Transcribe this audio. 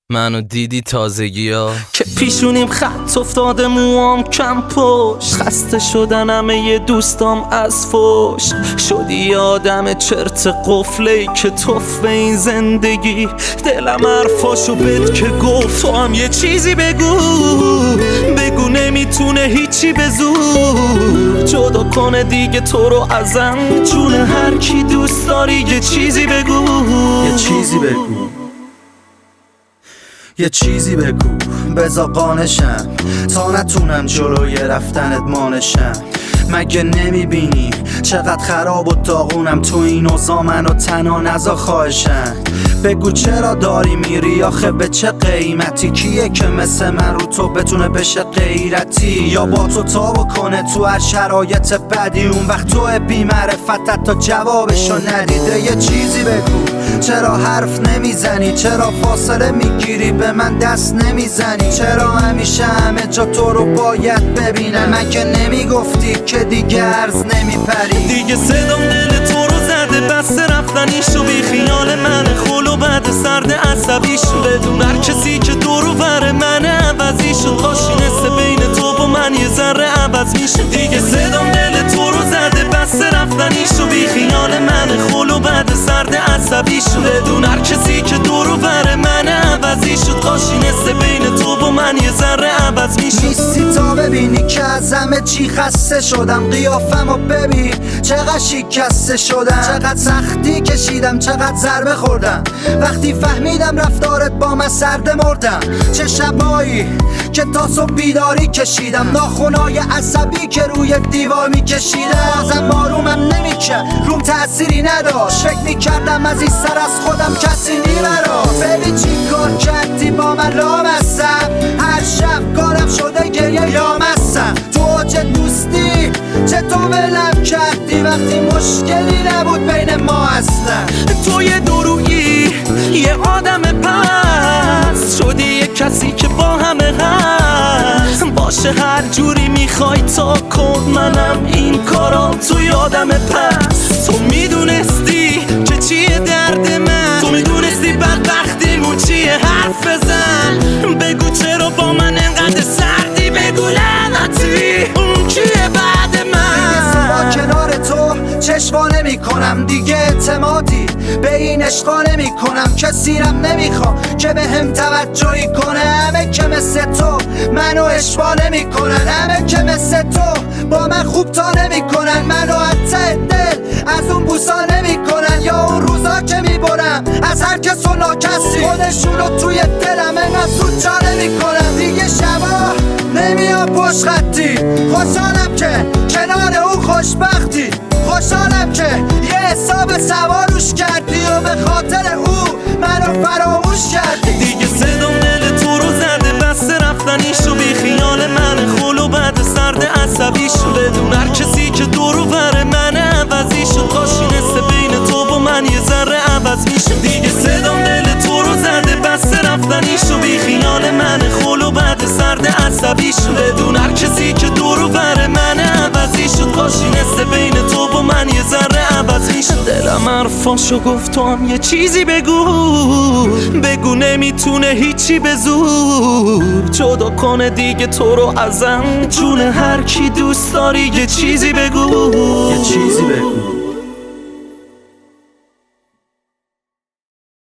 منو دیدی تازگی ها که پیشونیم خط افتاده، موام کم پشت، خسته شدن همه دوستام از فوش. شدی آدم چرت قفلی که توف به این زندگی. دلم حرفاشو بد که گفت، تو هم یه چیزی بگو نمیتونه هیچی به زور جدا کنه دیگه تو رو ازم. جون هر کی دوست داری یه چیزی بگو، یه چیزی بگو بزا قانشم تا نتونم جلوی رفتنت مانشم. مگه نمیبینی چقدر خراب و داغونم تو این اوضاع؟ منو تنها نزا خواهشم. بگو چرا داری میری آخه به چه قیمتی؟ کیه که مثل من رو تو بتونه بشه غیرتی؟ یا با تو تابو کنه تو هر شرایط بدی؟ اون وقت تو بی معرفتت تا جوابشو ندیده. یه چیزی بگو چرا حرف نمیزنی؟ چرا فاصله میگیری به من دست نمیزنی؟ چرا همیشه همه جا تو رو باید ببینم؟ مگه نمیگفتی که دیگه عرض نمیپری؟ دیگه صدام دل تو رو زده، بس رفتنیشو بی خیال من خلو بعد سرد عصبیشو. بدون هر کسی که دورو بره من عوضیشو، کاشینسته بین تو و من یه ذره عوض میشه. دیگه صدام دل تو رو زده، بس رفتنیشو بی خیال من خلو بعد سرد عصبیشو. بدون هر کسی که دورو بره من عوضیشو، کاشینسته بین تو و من یه ذره عوض میشه. نیستی تا ببینی که از همه چی خسته شدم. قیافمو ببین چقدر شکسته شدم، چقدر سختی کشیدم، چقدر ضربه خوردم. وقتی فهمیدم رفتارت با من سرده مردم. چه شبایی که تا صبح بیداری کشیدم، ناخونای عصبی که روی دیوار میکشیدم. بازم آرومم نمیکرد، روم تأثیری نداشت. فکر میکردم از این سر از خودم کسی نیمراست. ببین چی کار کردی با من لامستم، هر شب کارم شده گریه یامستم. تو اوج دوستی چطور ولم کردی وقتی مشکلی نبود بین ما اصلا؟ تو یه درویی، یه آدم پس شدی، یه کسی که با همه هست. باشه هر جوری میخوای تا کن، منم این کارا تو یادم پس. تو میدونستی که چیه درد من، تو میدونستی بدبختیمون چیه، حرف بزن. بگو چرا با من انقدر سردی، بگو لعنتی اون کیه بعد من. با کنار تو چشوا نمی کنم دیگه، اعتمادی به این عشقا نمی کنم. کسیرم نمیخوام که به هم توجهی کنه. همه که مثل تو منو اشوا نمی کنن، همه که مثل تو با من خوب تا نمی کنن. منو حتی دل از اون بوسا نمی کنن، یا اون روزا که میبرم از هر کس و ناکسی. خودشونو توی دلم انقدر زود جا نمی کنن. دیگه شبا نمیام پشت خطی، خوشحالم که کنار اون خوشبختی. خوشحالم که یه حساب سواروش کردی و به خاطر او منو فراموش کردی. دیگه صدام دل تو رو زده، بس رفتنیشو بی خیال من خلو بعد سرد عصبیشو. بدون هر کسی که دورو بره من عوضیشو، کاشینسته بین تو و من یه ذره عوض میشه. دیگه صدام دل تو رو زده، بس رفتنیشو بی خیال من خلو بعد سرد عصبیشو. بدون هر کسی که دورو بره من عوضیشو، کاشینسته بین تو و من یه ذره عوض میشه. دلم حرفاشو گفت، تو هم یه چیزی بگو نمیتونه هیچی به زور جدا کنه دیگه تو رو ازم. جون هر کی دوست داری یه چیزی بگو.